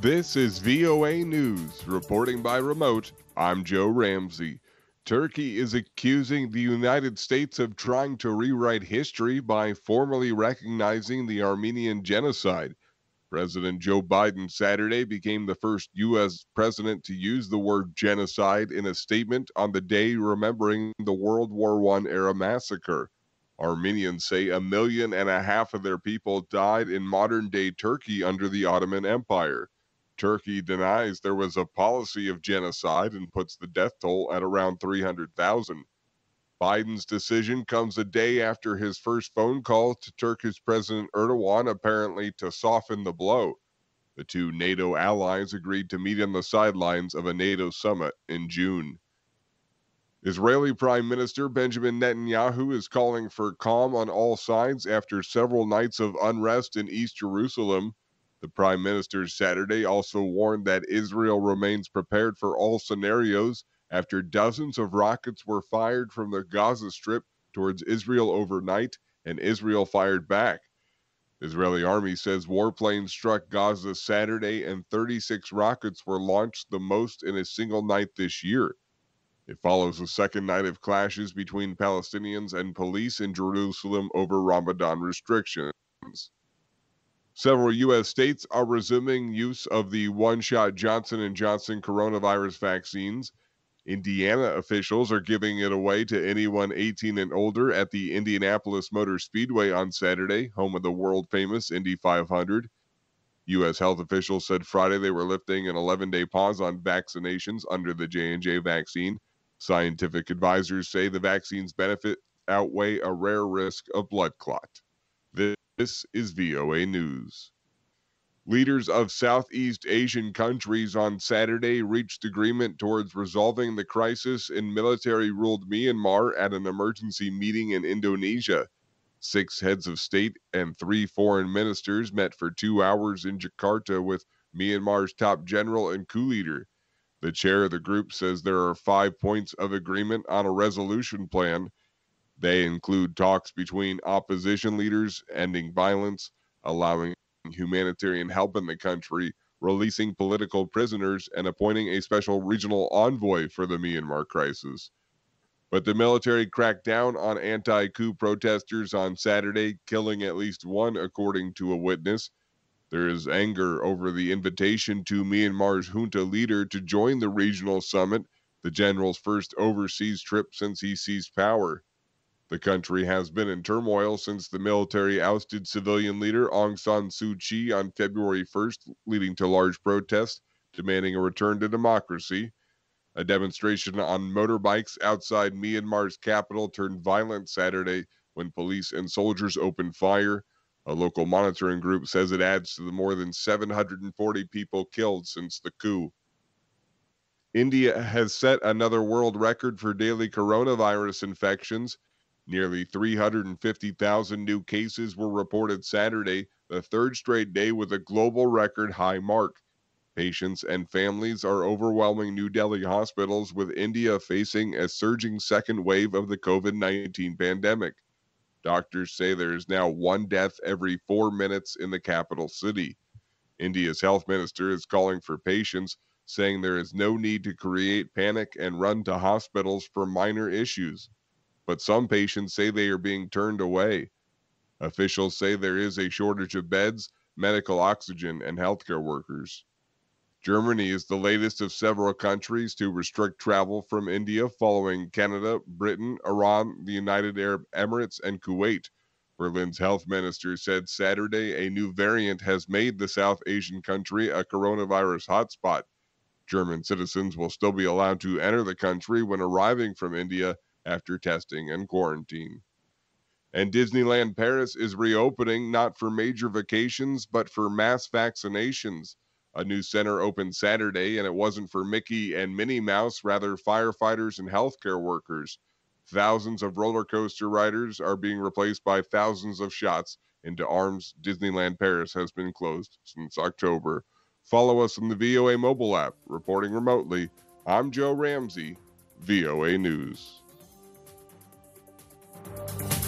This is VOA News. Reporting by remote, I'm Joe Ramsey. Turkey is accusing the United States of trying to rewrite history by formally recognizing the Armenian genocide. President Joe Biden Saturday became the first U.S. president to use the word genocide in a statement on the day remembering the World War I era massacre. Armenians say 1.5 million of their people died in modern day Turkey under the Ottoman Empire. Turkey denies there was a policy of genocide and puts the death toll at around 300,000. Biden's decision comes a day after his first phone call to Turkish President Erdogan, apparently to soften the blow. The two NATO allies agreed to meet on the sidelines of a NATO summit in June. Israeli Prime Minister Benjamin Netanyahu is calling for calm on all sides after several nights of unrest in East Jerusalem. The Prime Minister Saturday also warned that Israel remains prepared for all scenarios after dozens of rockets were fired from the Gaza Strip towards Israel overnight, and Israel fired back. Israeli army says warplanes struck Gaza Saturday and 36 rockets were launched, the most in a single night this year. It follows the second night of clashes between Palestinians and police in Jerusalem over Ramadan restrictions. Several U.S. states are resuming use of the one-shot Johnson & Johnson coronavirus vaccines. Indiana officials are giving it away to anyone 18 and older at the Indianapolis Motor Speedway on Saturday, home of the world-famous Indy 500. U.S. health officials said Friday they were lifting an 11-day pause on vaccinations under the J&J vaccine. Scientific advisors say the vaccine's benefit outweigh a rare risk of blood clot. This is VOA News. Leaders of Southeast Asian countries on Saturday reached agreement towards resolving the crisis in military-ruled Myanmar at an emergency meeting in Indonesia. 6 heads of state and 3 foreign ministers met for 2 hours in Jakarta with Myanmar's top general and coup leader. The chair of the group says there are 5 points of agreement on a resolution plan. They include talks between opposition leaders, ending violence, allowing humanitarian help in the country, releasing political prisoners, and appointing a special regional envoy for the Myanmar crisis. But the military cracked down on anti-coup protesters on Saturday, killing at least one, according to a witness. There is anger over the invitation to Myanmar's junta leader to join the regional summit, the general's first overseas trip since he seized power. The country has been in turmoil since the military ousted civilian leader Aung San Suu Kyi on February 1st, leading to large protests demanding a return to democracy. A demonstration on motorbikes outside Myanmar's capital turned violent Saturday when police and soldiers opened fire. A local monitoring group says it adds to the more than 740 people killed since the coup. India has set another world record for daily coronavirus infections. Nearly 350,000 new cases were reported Saturday, the third straight day with a global record high mark. Patients and families are overwhelming New Delhi hospitals, with India facing a surging second wave of the COVID-19 pandemic. Doctors say there is now 1 death every 4 minutes in the capital city. India's health minister is calling for patience, saying there is no need to create panic and run to hospitals for minor issues. But some patients say they are being turned away. Officials say there is a shortage of beds, medical oxygen, and healthcare workers. Germany is the latest of several countries to restrict travel from India, following Canada, Britain, Iran, the United Arab Emirates, and Kuwait. Berlin's health minister said Saturday a new variant has made the South Asian country a coronavirus hotspot. German citizens will still be allowed to enter the country when arriving from India after testing and quarantine. And Disneyland Paris is reopening, not for major vacations, but for mass vaccinations. A new center opened Saturday, and it wasn't for Mickey and Minnie Mouse, rather firefighters and healthcare workers. Thousands of roller coaster riders are being replaced by thousands of shots into arms. Disneyland Paris has been closed since October. Follow us on the VOA mobile app. Reporting remotely, I'm Joe Ramsey, VOA News.